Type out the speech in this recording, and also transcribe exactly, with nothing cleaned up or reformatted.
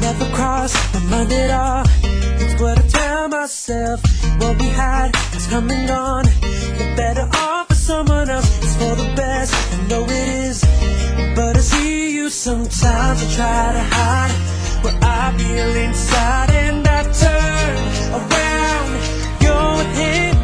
never crossed my mind at all. It's what I tell myself. What we had is come and gone. You're better off with someone else. It's for the best, I know it is. But I see you sometimes. I try to hide what I feel inside, and I turn around. You're with him.